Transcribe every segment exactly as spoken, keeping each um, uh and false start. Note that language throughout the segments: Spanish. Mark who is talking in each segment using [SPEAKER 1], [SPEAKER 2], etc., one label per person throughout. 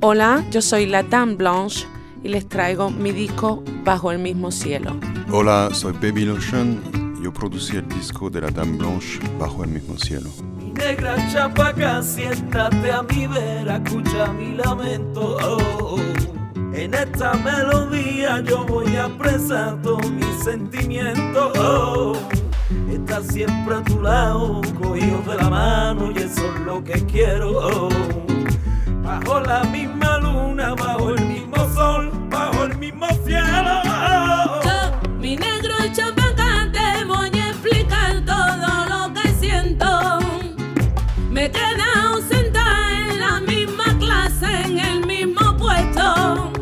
[SPEAKER 1] Hola, yo soy la Dame Blanche y les traigo mi disco Bajo el mismo cielo.
[SPEAKER 2] Hola, soy Baby Lotion. Yo producí el disco de la Dame Blanche Bajo el mismo cielo.
[SPEAKER 3] Mi negra chapaca, siéntate a mi vera, escucha mi lamento. Oh, oh. En esta melodía yo voy a expresar todos mis sentimientos. Oh. Estás siempre a tu lado, cogido de la mano, y eso es lo que quiero. Oh. Bajo la misma luna, bajo el mismo sol, bajo el mismo cielo.
[SPEAKER 4] Yo, mi negro chapaca, te voy a explicar todo lo que siento. Me he quedado sentada en la misma clase, en el mismo puesto.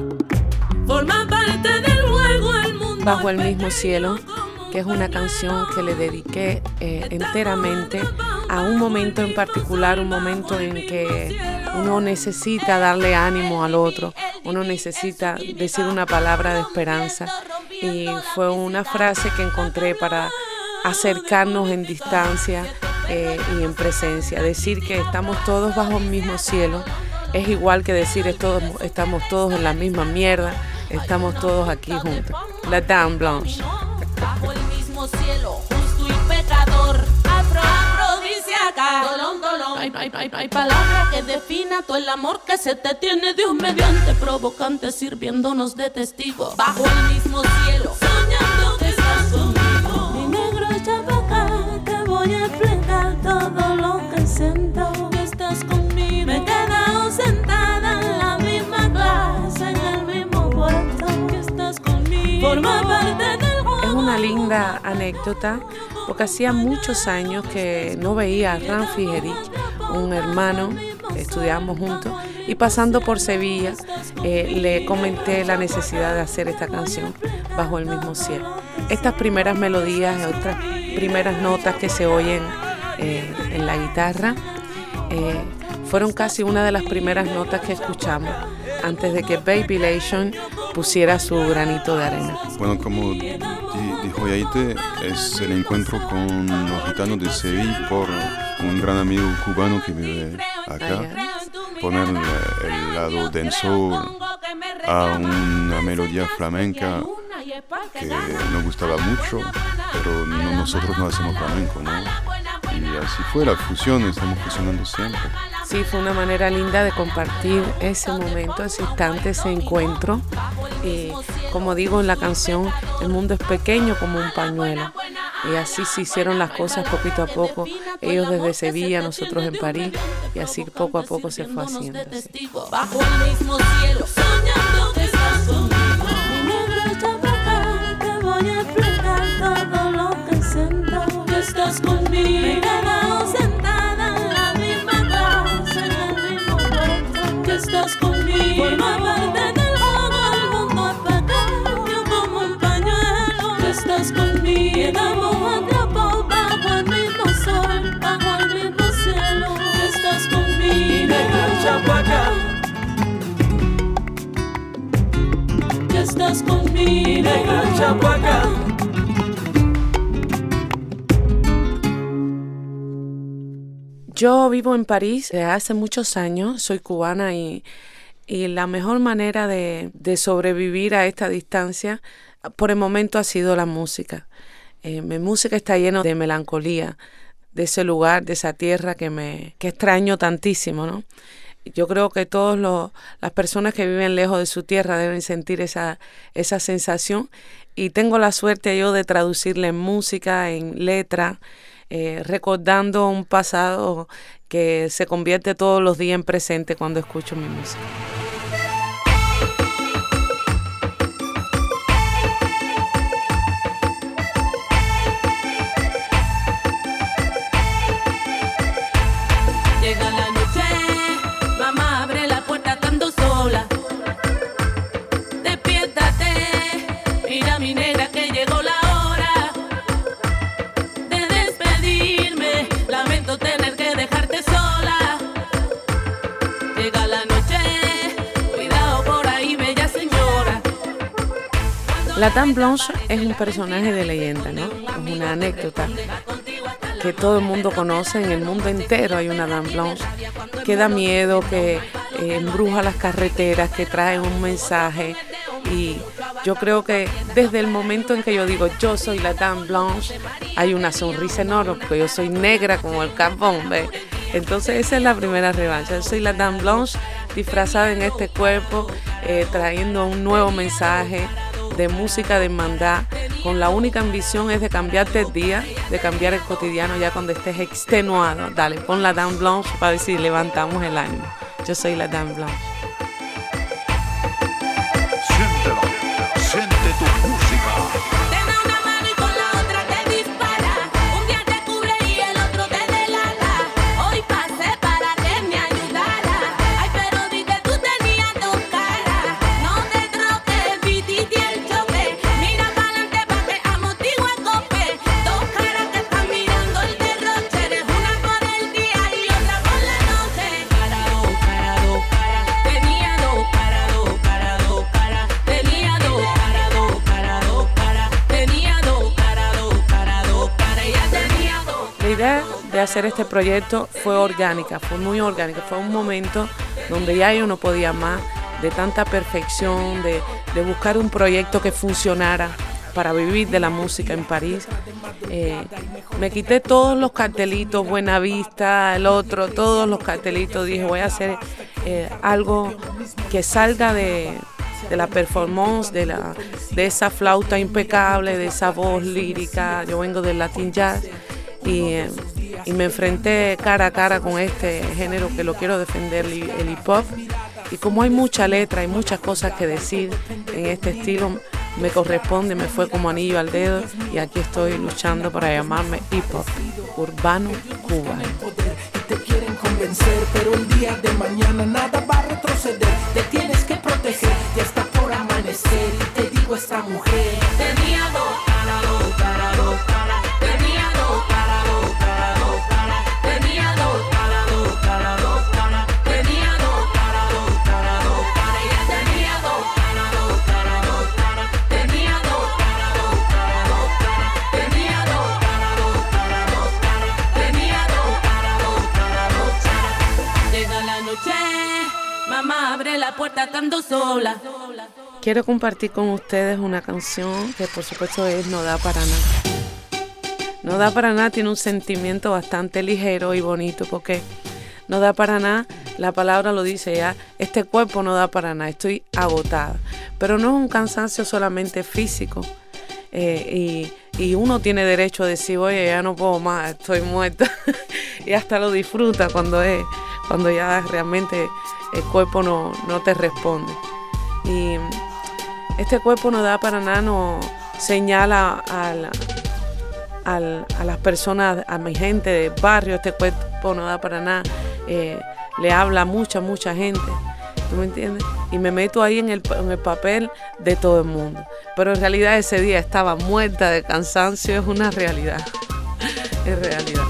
[SPEAKER 4] Forma parte del juego, el mundo.
[SPEAKER 1] Bajo el mismo cielo, que es una canción que le dediqué eh, enteramente a un momento en particular, un momento en que uno necesita darle ánimo al otro, uno necesita decir una palabra de esperanza, y fue una frase que encontré para acercarnos en distancia eh, y en presencia. Decir que estamos todos bajo el mismo cielo es igual que decir esto, estamos todos en la misma mierda, estamos todos aquí juntos. La Dame Blanche.
[SPEAKER 4] Bajo el mismo cielo, justo y pecador, afro, afrodisíaca, dolón, dolón. Hay, hay, hay, hay palabras que definan todo el amor que se te tiene, Dios mediante, provocante, sirviéndonos de testigo. Bajo el mismo cielo, soñando que estás conmigo. Mi negro chapaca, te voy a explicar todo lo que siento. Que estás conmigo. Me he quedado sentada en la misma clase, en el mismo puesto. Que estás conmigo. Forma parte del.
[SPEAKER 1] Es una linda anécdota porque hacía muchos años que no veía a Ramfi Herich, un hermano que estudiábamos juntos, y pasando por Sevilla eh, le comenté la necesidad de hacer esta canción Bajo el mismo cielo. Estas primeras melodías, otras primeras notas que se oyen eh, en la guitarra eh, fueron casi una de las primeras notas que escuchamos antes de que Baby Lotion pusiera su granito de arena.
[SPEAKER 2] Bueno, como di- dijo Yaite, es el encuentro con los gitanos de Sevilla por un gran amigo cubano que vive acá. Poner el, el lado denso a una melodía flamenca que nos gustaba mucho, pero no, nosotros no hacemos flamenco, ¿no? Y así fue la fusión, estamos fusionando siempre.
[SPEAKER 1] Sí, fue una manera linda de compartir ese momento, ese instante, ese encuentro. Y como digo en la canción, el mundo es pequeño como un pañuelo. Y así se hicieron las cosas poquito a poco. Ellos desde Sevilla, nosotros en París. Y así poco a poco se fue haciendo. Así.
[SPEAKER 4] Bajo el mismo cielo, soñando que estás conmigo. Mi negro chapaca, te voy a explicar todo lo que siento. Que estás conmigo. Me he quedado sentada en la misma clase, en el mismo puesto. Que estás conmigo. Forma parte del juego, el mundo es pequeño como un pañuelo. Que estás conmigo. Quedamos atrapados bajo el mismo sol, bajo el mismo cielo. Que estás conmigo.
[SPEAKER 3] Mi negra chapaca,
[SPEAKER 4] Que estás conmigo.
[SPEAKER 3] mi negra chapaca.
[SPEAKER 1] Yo vivo en París desde hace muchos años, soy cubana y, y la mejor manera de, de sobrevivir a esta distancia por el momento ha sido la música. Eh, mi música está llena de melancolía, de ese lugar, de esa tierra que me que extraño tantísimo, ¿no? Yo creo que todas las personas que viven lejos de su tierra deben sentir esa, esa sensación, y tengo la suerte yo de traducirla en música, en letra, eh, recordando un pasado que se convierte todos los días en presente cuando escucho mi música.
[SPEAKER 4] Llega la noche, mamá abre la puerta estando sola. Despiértate, mira mi negra que llegó la hora de despedirme. Lamento tener que dejarte sola. Llega la noche, cuidado por ahí, bella señora.
[SPEAKER 1] La Dame Blanche es un personaje de leyenda, ¿no? Es una anécdota que todo el mundo conoce, en el mundo entero hay una Dame Blanche, que da miedo, que eh, embruja las carreteras, que traen un mensaje. Y yo creo que desde el momento en que yo digo yo soy la Dame Blanche, hay una sonrisa enorme, porque yo soy negra como el carbón, ¿ves? Entonces esa es la primera revancha. Yo soy la Dame Blanche disfrazada en este cuerpo, eh, trayendo un nuevo mensaje de música de hermandad, con la única ambición es de cambiarte el día, de cambiar el cotidiano ya cuando estés extenuado. Dale, pon la Dame Blanche para ver si levantamos el ánimo. Yo soy la Dame Blanche.
[SPEAKER 5] Siéntelo, siente tu música.
[SPEAKER 1] De hacer este proyecto fue orgánica, fue muy orgánica, fue un momento donde ya yo no podía más, de tanta perfección, de, de buscar un proyecto que funcionara para vivir de la música en París. Eh, me quité todos los cartelitos, Buenavista, el otro, todos los cartelitos, dije voy a hacer eh, algo que salga de, de la performance, de, la, de esa flauta impecable, de esa voz lírica. Yo vengo del Latin Jazz. Y, eh, y me enfrenté cara a cara con este género que lo quiero defender, el hip hop. Y como hay mucha letra, hay muchas cosas que decir en este estilo, me corresponde, me fue como anillo al dedo. Y aquí estoy luchando para llamarme hip hop urbano cubano.
[SPEAKER 3] Te quieren convencer, pero el día de mañana nada va a retroceder. Te tienes que proteger, ya está por amanecer. Y te digo, esta mujer tenía dos caras, dos caras, dos caras. Tenía dos caras, dos caras, dos caras. Tenía dos caras, dos caras, dos caras. Tenía dos caras, dos caras, dos caras. Ella tenía dos caras, dos caras, dos caras. Tenía dos caras, dos caras, dos caras. Tenía dos caras, dos caras, dos caras. Tenía dos caras, dos caras, dos caras. Llega la noche, mamá abre la puerta estando sola.
[SPEAKER 1] Quiero compartir con ustedes una canción que por supuesto es No da para nada. No da para nada tiene un sentimiento bastante ligero y bonito, porque no da para nada, la palabra lo dice ya, este cuerpo no da para nada, estoy agotada. Pero no es un cansancio solamente físico, eh, y, y uno tiene derecho a decir, oye, ya no puedo más, estoy muerta. Y hasta lo disfruta cuando, es, cuando ya realmente el cuerpo no, no te responde. Y este cuerpo no da para nada, no señala a la... Al, a las personas, a mi gente del barrio, este cuerpo no da para nada, eh, le habla a mucha, mucha gente, ¿tú me entiendes? Y me meto ahí en el, en el papel de todo el mundo, pero en realidad ese día estaba muerta de cansancio, es una realidad, es realidad.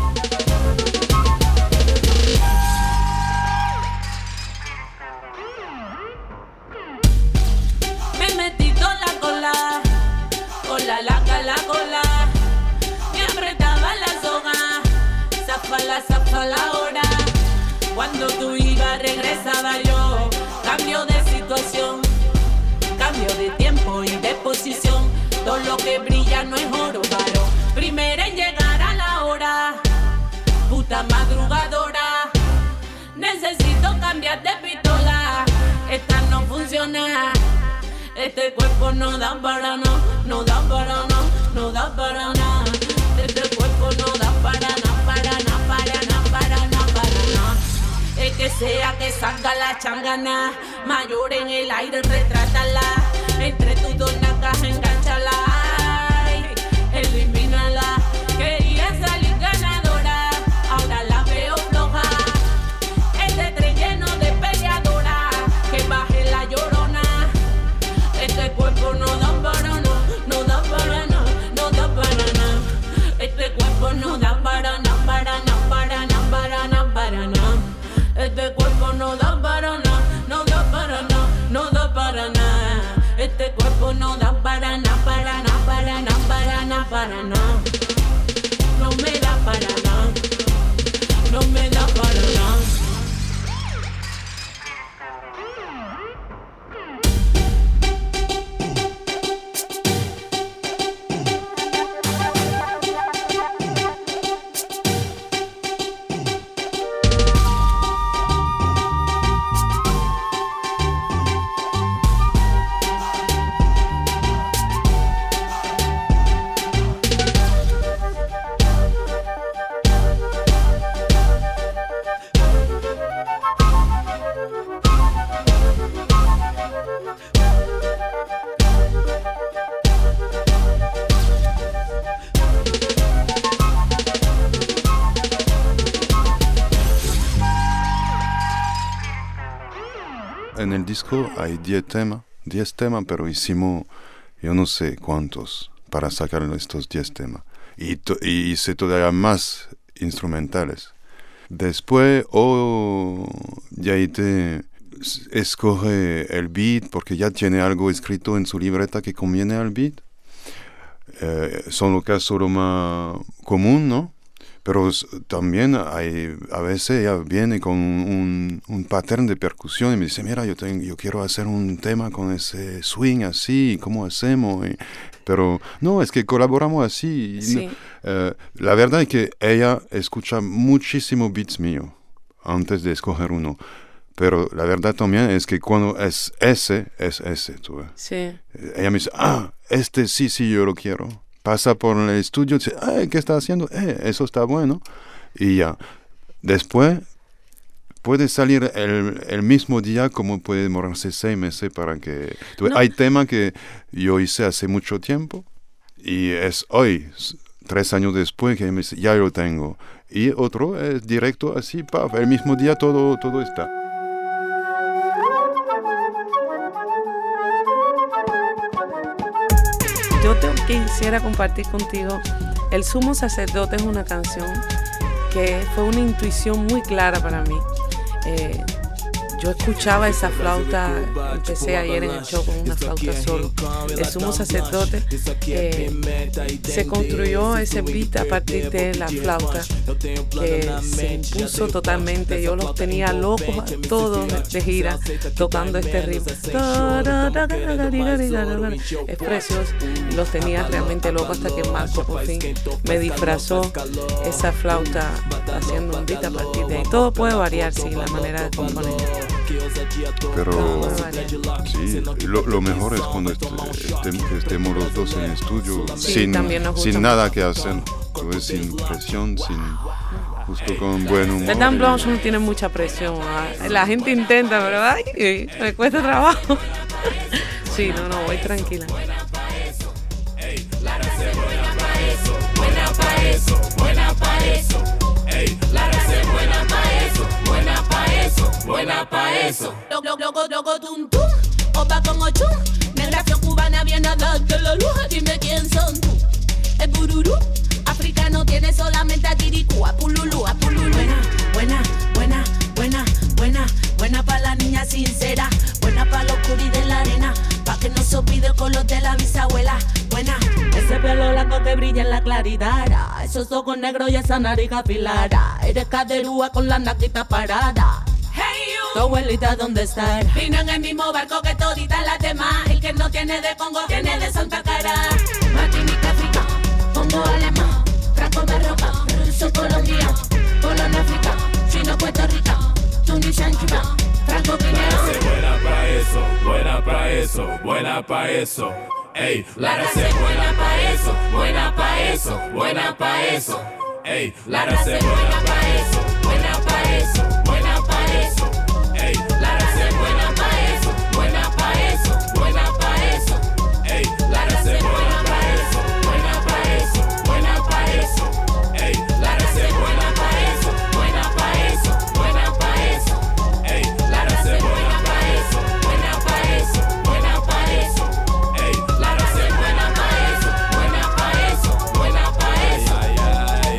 [SPEAKER 4] Me metí toda la cola, cola, la cala, cola. Apretaba la soga, zafala, zafala ahora. Cuando tú ibas, regresaba yo. Cambio de situación, cambio de tiempo y de posición. Todo lo que brilla no es oro, paro. Primero en llegar a la hora, puta madrugadora. Necesito cambiar de pistola, esta no funciona. Este cuerpo no da para no, no da para no, no da para nada. Este cuerpo no da para nada, para nada, para nada, para nada, para nada. El que sea que salga la changana, mayor en el aire, retrátala. Entre tus dos nalgas, enganchala. Ay, elimínala. Quería salir ganadora, ahora la veo floja. Este tren lleno de peleadora, que baje la llorona. Este cuerpo no da para no, no da para no, no da para nada. Este cuerpo no da para nada, para nada, para nada, para nada, para nada. Este cuerpo no da para nada, no da para nada, no da para nada. Este cuerpo no da para nada.
[SPEAKER 2] en el disco hay diez temas, diez temas, pero hicimos yo no sé cuántos para sacar estos diez temas. Y, to, y hice todavía más instrumentales. Después, oh, Yaite escoge el beat porque ya tiene algo escrito en su libreta que conviene al beat. Eh, son los casos lo más común, ¿no? Pero también hay, a veces ella viene con un, un patrón de percusión y me dice, mira, yo, tengo, yo quiero hacer un tema con ese swing así, ¿cómo hacemos? Y, pero no, es que colaboramos así.
[SPEAKER 1] Sí.
[SPEAKER 2] No, eh, la verdad es que ella escucha muchísimo beats míos antes de escoger uno. Pero la verdad también es que cuando es ese, es ese. ¿Tú ves?
[SPEAKER 1] Sí.
[SPEAKER 2] Ella me dice, ah, este sí, sí, yo lo quiero. Pasa por el estudio y dice, ay, ¿qué está haciendo? Eh, eso está bueno. Y ya. Después puede salir el, el mismo día como puede demorarse seis meses para que... No. Hay temas que yo hice hace mucho tiempo y es hoy, tres años después, que me dice, ya lo tengo. Y otro es directo así, paf, el mismo día todo, todo está.
[SPEAKER 1] Yo te quisiera compartir contigo El Sumo Sacerdote. Es una canción que fue una intuición muy clara para mí. Eh, yo escuchaba esa flauta, empecé ayer en el show con una flauta solo. El Sumo Sacerdote, eh, se construyó ese beat a partir de la flauta que se impuso totalmente. Yo los tenía locos a todos de gira tocando este ritmo. Es precioso. Los tenía realmente locos hasta que Marco por fin me disfrazó esa flauta haciendo un beat a partir de ahí. Todo puede variar, sí, la manera de componer.
[SPEAKER 2] Pero sí, lo, lo mejor es cuando est- est- estemos los dos en el estudio,
[SPEAKER 1] sí,
[SPEAKER 2] sin, sin nada que hacer, pues, sin presión, sin justo con buen humor.
[SPEAKER 1] La Dame Blanche no tiene mucha presión. La gente intenta, pero ay, me cuesta trabajo. Sí, no, no, voy tranquila.
[SPEAKER 6] Buena pa' eso, buena pa' eso. Ey, la raza es buena pa' eso, buena pa' eso, buena pa' eso. Loco, loco, loco, tum, tum, opa con ocho. Migración cubana viene a darte la luz, dime quién son tú. El bururú, africano tiene solamente a Tiricú, a Pululú, a Pululú. Buena, buena, buena, buena, buena, buena pa' la niña sincera, buena pa' los curis de la arena, pa' que no se olvide el color de la bisabuela. Buena, ese pelo blanco que brilla en la claridad, esos ojos negros y esa nariz afilada. Eres caderúa con la naquita parada. Hey you, tu abuelita ¿dónde está? Vino en el mismo barco que toditas las demás. El que no tiene de Congo tiene de Santa Cara. Martinica, África, Congo alemán, Franco Marroca, ruso Colombia, Polón África, Chino Puerto Rico, Tunisia Cuba, Franco Guinea.
[SPEAKER 3] Buena pa' eso, buena pa' eso, buena pa' eso. Ey,
[SPEAKER 6] la raza es buena pa' eso, buena pa' eso, buena pa' eso.
[SPEAKER 3] Ey,
[SPEAKER 6] la raza es buena pa' eso, buena pa' eso, buena pa' eso.
[SPEAKER 3] Ey,
[SPEAKER 6] la raza es buena pa' eso, buena pa' eso, buena pa' eso.
[SPEAKER 3] Ey,
[SPEAKER 6] la raza es buena pa' eso, buena pa' eso, buena pa' eso.
[SPEAKER 3] Ey,
[SPEAKER 6] la raza es buena pa' eso, buena pa' eso, buena pa' eso.
[SPEAKER 3] Ey,
[SPEAKER 6] la raza es buena pa' eso, buena pa' eso, buena pa' eso.
[SPEAKER 3] Ey,
[SPEAKER 6] la raza es buena pa' eso, buena pa' eso, buena pa' eso.
[SPEAKER 3] Ay, ay.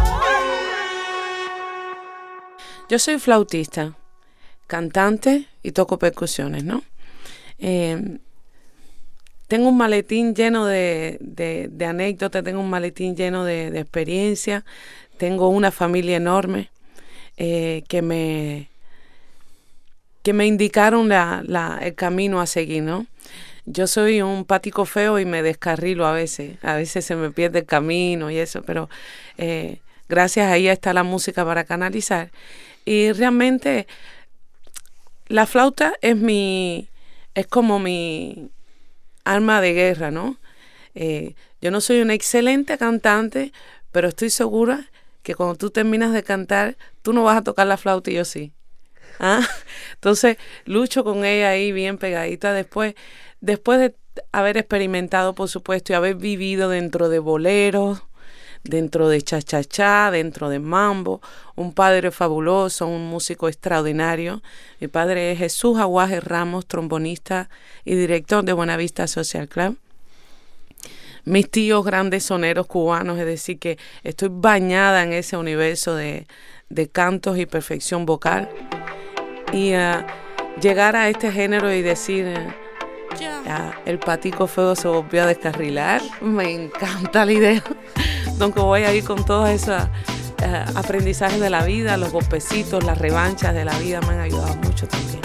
[SPEAKER 1] Yo soy flautista, cantante y toco percusiones, ¿no? Eh, tengo un maletín lleno de, de, de anécdotas, tengo un maletín lleno de, de experiencia, tengo una familia enorme eh, que me que me indicaron la, la, el camino a seguir, ¿no? Yo soy un pático feo y me descarrilo a veces, a veces se me pierde el camino y eso, pero eh, gracias a ella está la música para canalizar. Y realmente la flauta es mi, es como mi arma de guerra, ¿no? Eh, yo no soy una excelente cantante, pero estoy segura que cuando tú terminas de cantar, tú no vas a tocar la flauta y yo sí. ¿Ah? Entonces lucho con ella ahí bien pegadita. Después, después de haber experimentado, por supuesto, y haber vivido dentro de boleros, dentro de cha-cha-cha, dentro de mambo, un padre fabuloso, un músico extraordinario. Mi padre es Jesús Aguaje Ramos, trombonista y director de Buenavista Social Club. Mis tíos grandes soneros cubanos, es decir, que estoy bañada en ese universo de, de cantos y perfección vocal. Y uh, llegar a este género y decir, uh, uh, el patico feo se volvió a descarrilar, me encanta la idea. Entonces voy a ir con todos esos uh, aprendizajes de la vida, los golpecitos, las revanchas de la vida me han ayudado mucho también.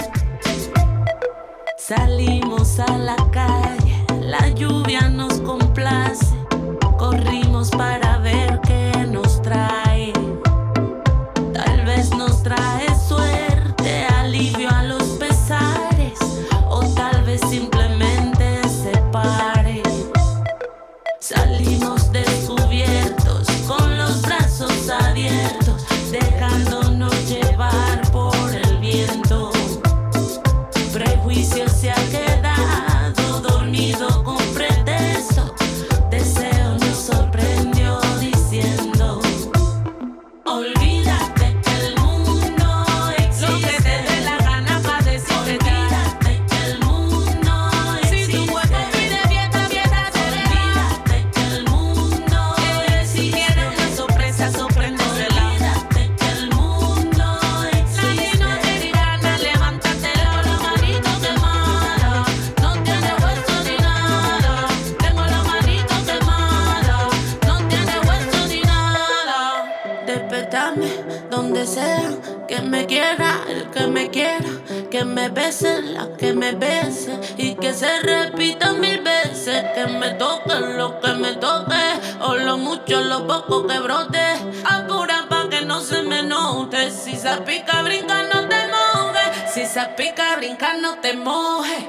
[SPEAKER 4] Salimos a la calle, la lluvia nos complace, corrimos para ver qué nos trae. Tal vez nos trae suerte, alivio a los pesares, o tal vez simplemente se pare. Salimos descubiertos, con los brazos abiertos, dejándonos llevar por el viento. Prejuicio se ha quedado dormido con pretexto. Deseo nos sorprendió diciendo: olvídate que el mundo existe. Lo que te dé la gana pa' decirte. Olvídate que el mundo existe. Si tu cuerpo pide fiesta, fiesta será. Olvídate que el mundo existe. Si quieres una sorpresa, sorpréndesela. Olvídate que el mundo existe. Nadie nos herirá, na, levántate con la manito quemada. No tiene hueso ni nada. Tengo la manito quemada. No tiene hueso ni nada. Despertarme donde sea, que me quiera, el que me quiera, que me bese, la que me bese, y que se repita mil veces, que me toque lo que me toque, o lo mucho, lo poco que brote, apura pa' que no se me note, si se pica, brinca, no te mojes, si se pica, brinca, no te mojes.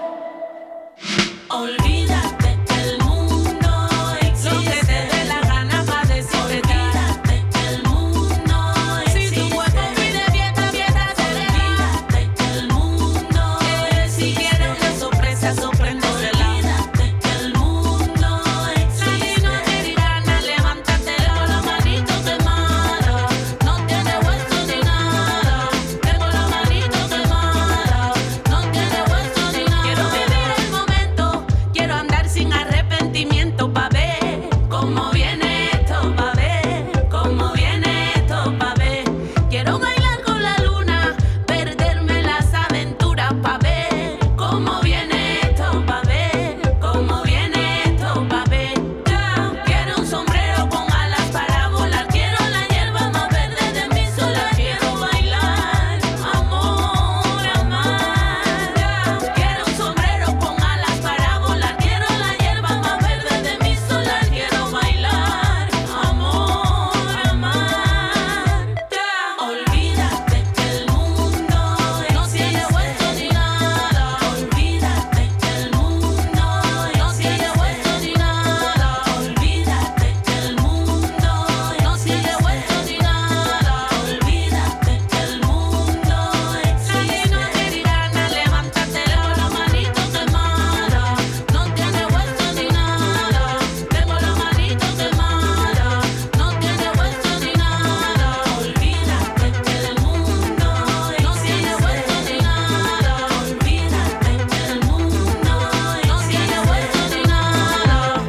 [SPEAKER 4] Olvídate que el mundo existe. Lo que te dé la gana pa' decirte. Olvídate que el mundo existe. Si tu cuerpo pide fiesta, fiesta será. Olvídate que el mundo existe. Si quieres una sorpresa, sorpréndesela. Olvídate que el mundo existe. Nadie nos herirá, na, levántate con la manito quemada. No tiene hueso ni nada. Tengo la manito quemada. No tiene hueso ni nada. Quiero vivir el momento, quiero andar sin arrepentimiento pa' ver cómo viene esto, pa' ver cómo viene esto, pa' ver. Quiero bailar con la luna, perderme en las aventuras pa' ver cómo viene esto, pa' ver cómo viene esto, pa' ver. Ya, quiero un sombrero con alas para volar, quiero la hierba más verde de mi sola, quiero bailar, amor, amar. Ya, quiero un sombrero con alas para volar, quiero la hierba más verde de mi sola, quiero bailar, amor, amar. Ya, olvídate que el mundo no tiene hueso ni nada. Olvídate que el mundo no tiene hueso ni nada. Olvídate que el mundo no tiene hueso ni nada. Olvídate que el mundo existe. Nadie nos herirá, na, levántate con la manito quemada. No tiene hueso ni nada. Tengo la manito quemada. No tiene hueso ni nada. Olvídate que el mundo no tiene hueso ni nada. Olvídate que el mundo no tiene hueso ni nada.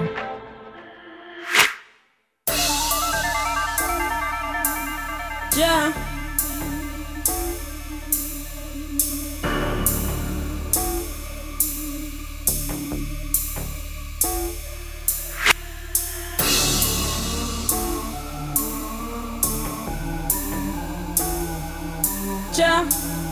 [SPEAKER 4] Ya. Ya.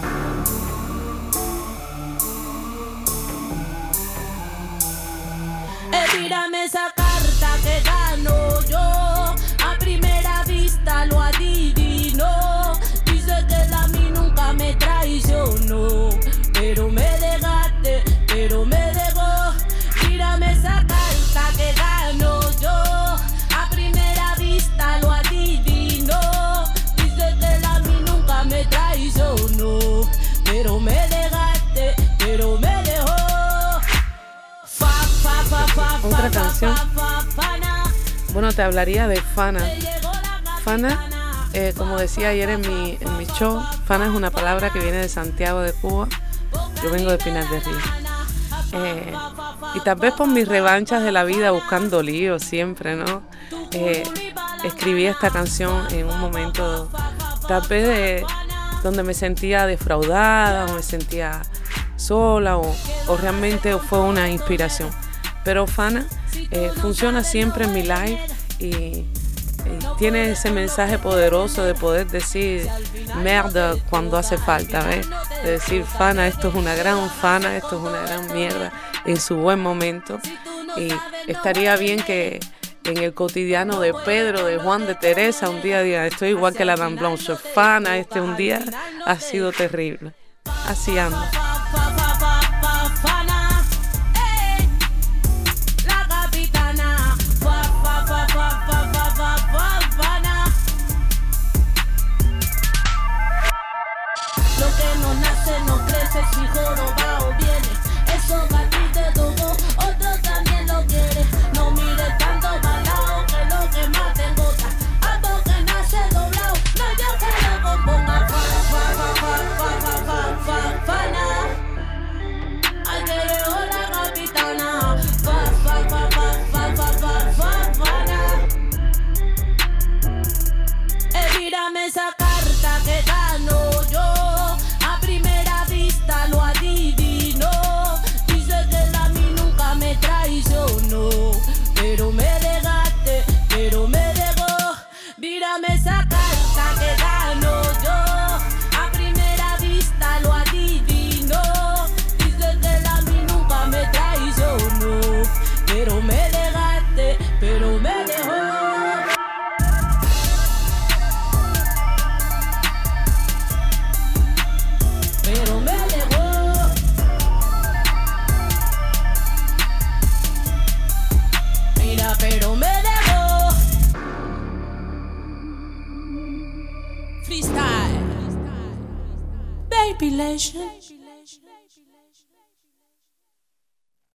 [SPEAKER 4] Tírame esa carta que gano yo. A primera vista lo adivino. Dice que la mí nunca me traicionó, pero me dejaste, pero me dejó. Tírame esa carta que gano yo. A primera vista lo adivino. Dice que la mí nunca me traicionó, pero me dejaste, pero me dejó. Fa, fa, fa, fa,
[SPEAKER 1] Otra canción. Bueno, te hablaría de Fana. Fana, eh, como decía ayer en mi, en mi show, Fana es una palabra que viene de Santiago de Cuba. Yo vengo de Pinar del Río. Eh, y tal vez por mis revanchas de la vida buscando líos siempre, ¿no? Eh, escribí esta canción en un momento tal vez de, donde me sentía defraudada o me sentía sola o, o realmente fue una inspiración. Pero Fana eh, funciona siempre en mi live y, y tiene ese mensaje poderoso de poder decir mierda cuando hace falta, ¿ves? De decir Fana, esto es una gran Fana, esto es una gran mierda en su buen momento. Y estaría bien que en el cotidiano de Pedro, de Juan, de Teresa, un día diga, estoy igual que la Dan Blanche, Fana, este un día ha sido terrible. Así ando.
[SPEAKER 4] Si jorobado viene, eso a ti te tocó, otro también lo quiere. No mires tanto balao, que lo que más te gota. Algo que nace doblado, no yo que lo componga. Fa, fa, fa, fa, fa, fa, fa, Fana. Ay, que llegó la capitana. Fa, fa, fa, fa, fa, fa, fa, fa, Fana. Eh, mírame esa carta que gano yo. Lo adivino, dice que a mí nunca me traicionó, pero me dejaste, pero me dejó. Mírame esa carta que gano yo, a primera vista lo adivino, dice que a mí nunca me traicionó, pero me dejaste, pero me dejó. Pero me dejó. Freestyle. Baby Legend.